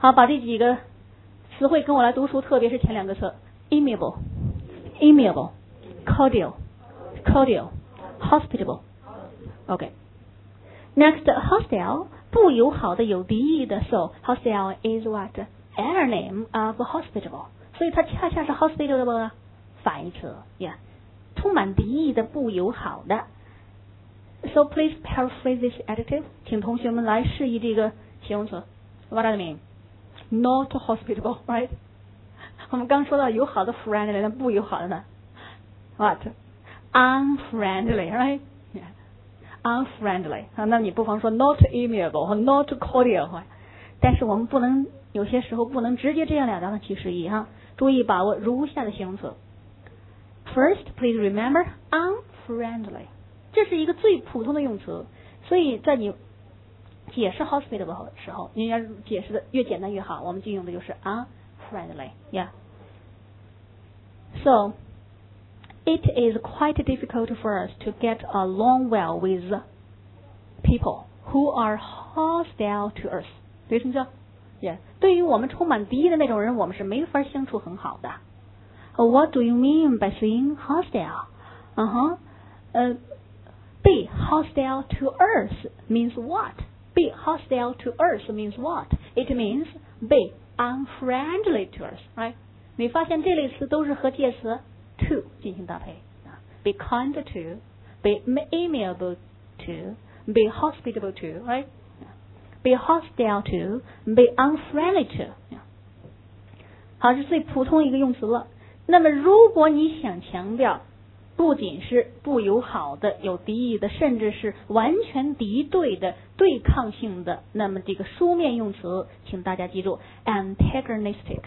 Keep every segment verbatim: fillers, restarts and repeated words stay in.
好，把这几个词汇跟我来读书，特别是前两个词 amiable amiable cordial cordial hospitable OK next hostile 不友好的有敌意的 so hostile is what anonym of hospitable 所以它恰恰是 hospitable 的反义词 yeah 充满敌意的不友好的 so please paraphrase this adjective 请同学们来示意这个形容词 what does it mean not hospitable right 我们刚说到友好的 friendly 但不友好的呢 what unfriendly right yeah unfriendly 那你不妨说 not amiable 和 not cordial 但是我们不能有些时候不能直接这样两张其实一哈注意把握如下的形容词 first please remember unfriendly 这是一个最普通的用词所以在你解释 hospitable 的时候你要解释的越简单越好我们就用的就是 unfriendly yeah so it is quite difficult for us to get along well with people who are hostile to us 对听着 yeah 对于我们充满敌意的那种人我们是没法相处很好的 What do you mean by saying hostile? Uh-huh. Uh, be hostile to us means what? Be hostile to us means what? It means be unfriendly to us, right? 你发现这类词都是和介词 to 进行搭配 Be kind to, be amiable to, be hospitable to, right? Be hostile to, be unfriendly to. 好，这是最普通一个用词了。那么如果你想强调不仅是不友好的有敌意的甚至是完全敌对的对抗性的那么这个书面用词请大家记住 antagonistic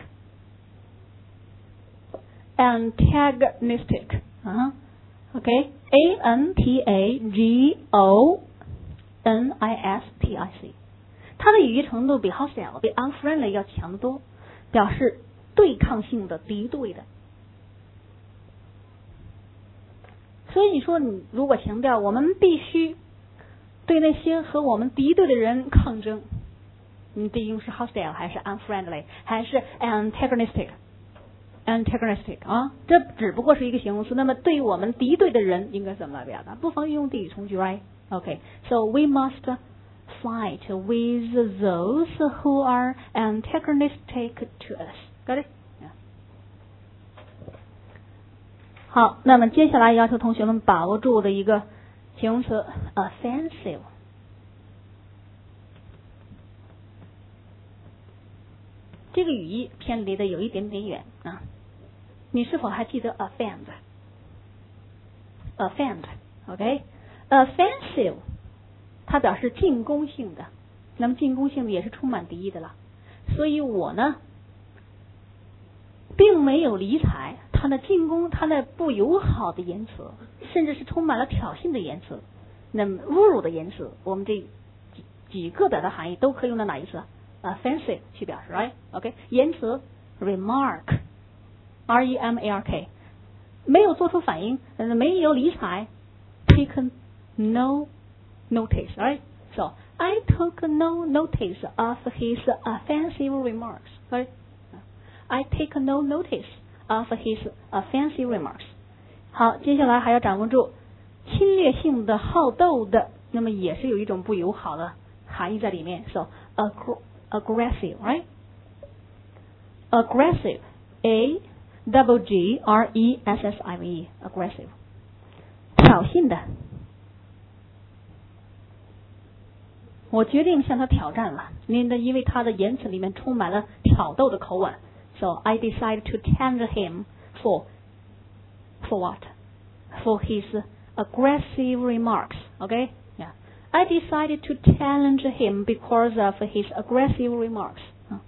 antagonistic 啊 OK A N T A G O N I S T I C 它的语义程度比 hostile 比 unfriendly 要强得多表示对抗性的敌对的所以你说你如果强调我们必须对那些和我们敌对的人抗争你得用是 hostile 还是 unfriendly 还是 antagonistic antagonistic 啊这只不过是一个形容词那么对于我们敌对的人应该怎么来表达不妨用地语从句 right OK so we must fight with those who are antagonistic to us got it好，那么接下来要求同学们把握住的一个形容词 offensive 这个语义偏离的有一点点远啊你是否还记得 offend offend OK offensive 它表示进攻性的那么进攻性的也是充满敌意的了所以我呢并没有理睬他的进攻他的不友好的言辞甚至是充满了挑衅的言辞那么侮辱的言辞我们这几几个表达含义都可以用到哪一次 offensive 去表示 right OK 言辞 remark R E M A R K 没有做出反应没有理睬 take no notice right so I took no notice of his offensive remarks right I take no notice of his offensive remarks 好接下来还要掌握住侵略性的好斗的那么也是有一种不友好的含义在里面 so aggr- aggressive right aggressive A double G R E S S I V E aggressive 挑衅的我决定向他挑战了因为因为他的言辞里面充满了挑逗的口吻So I decided to challenge him for for what? For his aggressive remarks. Okay? Yeah. I decided to challenge him because of his aggressive remarks.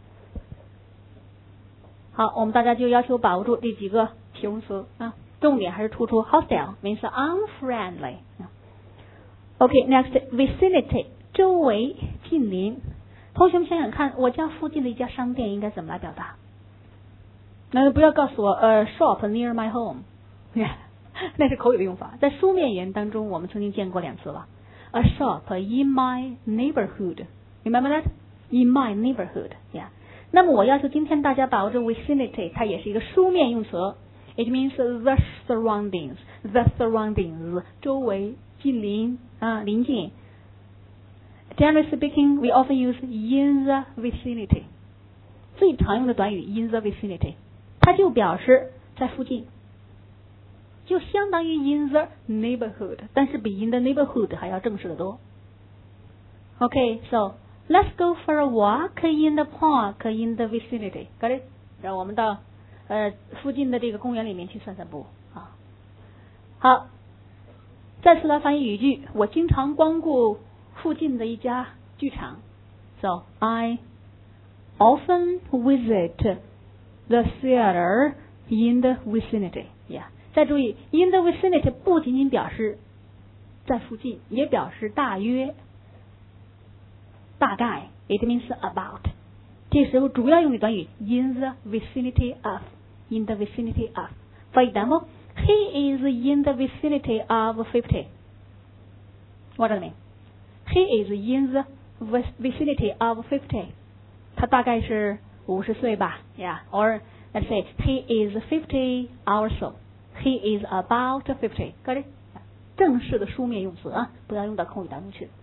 好，我们大家就要求把握住这几个形容词啊，重点还是突出 hostile means unfriendly. Okay, next vicinity 周围近邻。同学们想想看，我家附近的一家商店应该怎么来表达？那不要告诉我呃、uh, shop near my home 那是口语的用法在书面语言当中我们曾经见过两次了 a shop in my neighborhood remember that? in my neighborhood yeah 那么我要求今天大家把握住 vicinity， 它也是一个书面用词。It means the surroundings, the surroundings， 周围、近邻啊，临近。Generally speaking, we often use in the vicinity。最常用的短语 in the vicinity， 它就表示在附近，就相当于 in the neighborhood， 但是比 in the neighborhood 还要正式的多。Okay, so let's go for a walk in the park in the vicinity. Got it? 让我们到呃附近的这个公园里面去散散步啊。好，再次来翻译语句。我经常光顾附近的一家剧场。So I often visit the theater in the vicinity. Yeah. 再注意 ，in the vicinity 不仅仅表示在附近，也表示大约。大概 ，it means about。这时候主要用的短语 in the vicinity of， in the vicinity of。For example, he is in the vicinity of fifty. What does it mean? He is in the vicinity of fifty. 他大概是五十岁吧 ，yeah. Or let's say he is fifty or so. He is about fifty. Got it? 正式的书面用词啊，不要用到口语当中去。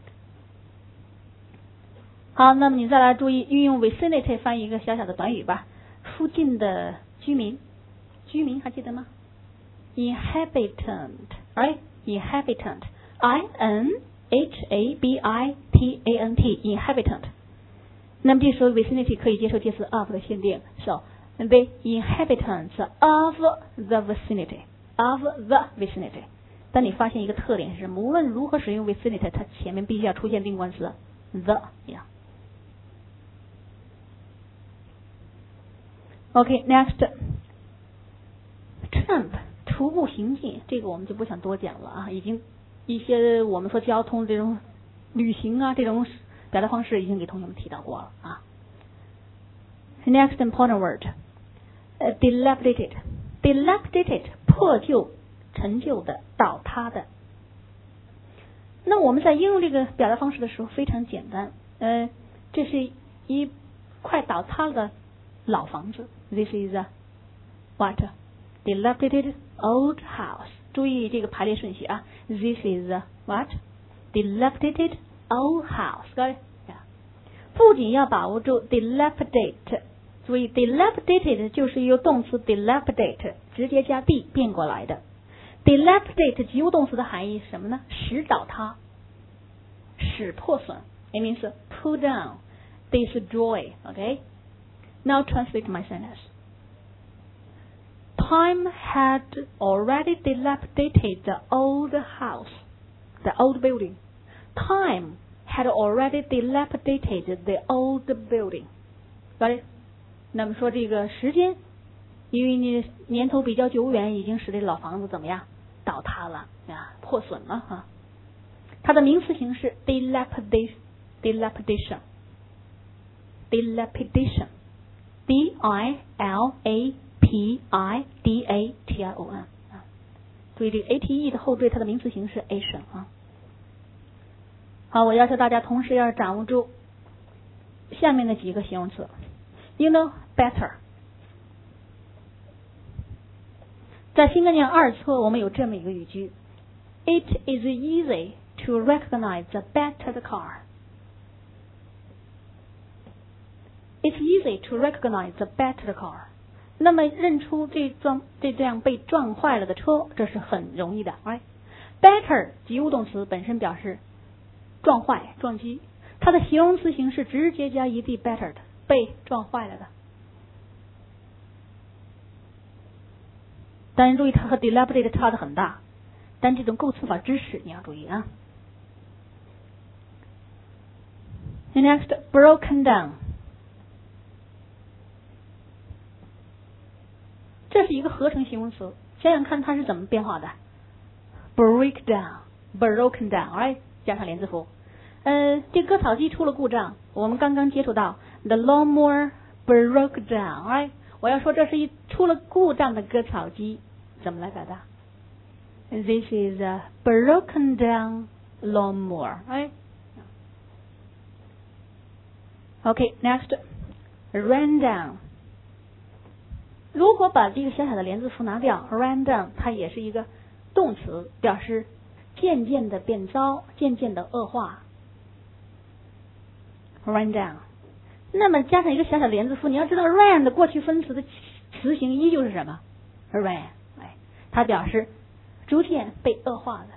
好，那么你再来注意运用 vicinity 翻译一个小小的短语吧。附近的居民，居民还记得吗 ？Inhabitant, right? Inhabitant, I N H A B I T A N T, inhabitant。那么这时候 vicinity 可以接受介词 of 的限定 ，so the inhabitants of the vicinity, of the vicinity。但你发现一个特点是什么？无论如何使用 vicinity， 它前面必须要出现定冠词 the 呀。OK, next, tramp 徒步行进，这个我们就不想多讲了啊，已经一些我们说交通这种旅行啊这种表达方式已经给同学们提到过了啊。Next important word, uh, dilapidated, dilapidated 破旧、陈旧的、倒塌的。那我们在应用这个表达方式的时候非常简单，呃，这是一块倒塌的老房子。This is a what? Dilapidated old house. 注意这个排列顺序啊。This is a what? Dilapidated old house. Got it? Yeah. 不仅要把握住 dilapidate， 注意 dilapidated 就是由动词 dilapidate 直接加 d 变过来的。dilapidate 及物动词的含义是什么呢？使倒塌，使破损。It means pull down, destroy. Okay? Now translate my sentence. Time had already dilapidated the old house, the old building. Time had already dilapidated the old building. Got it? 那么说这个时间，因为你年头比较久远，已经使这老房子怎么样？倒塌了啊，破损了啊。它的名词形式 dilapidation, dilapidation, dilapidation, d i l a p i d a t i o n 啊。注意这个 a t e 的后缀，它的名词形式 ation 啊。好，我要求大家同时要掌握住下面的几个形容词。You know better。在新概念二册，我们有这么一个语句 ：It is easy to recognize the battered car. It's easy to recognize the battered car. 那么认出这撞这这样被撞坏了的车，这是很容易的。Right? Batter 及物动词本身表示撞坏、撞击，它的形容词形式直接加 ed battered， 被撞坏了的。当然注意，它和 dilapidate 差的很大，但这种构词法知识你要注意啊。Next, broken down， 这是一个合成形容词，想想看它是怎么变化的。break down, broken down, right？ 加上连字符。呃，这割草机出了故障，我们刚刚接触到 the lawnmower broke down, right？ 我要说这是一出了故障的割草机。怎么来表达 ？This is a broken down lawnmower, right? Okay, next, ran down。如果把这个小小的连字符拿掉 ，ran down 它也是一个动词，表示渐渐的变糟，渐渐的恶化。ran down。那么加上一个小小的连字符，你要知道 ran 的过去分词的词形依旧是什么 ？ran， 哎，它表示逐渐被恶化了。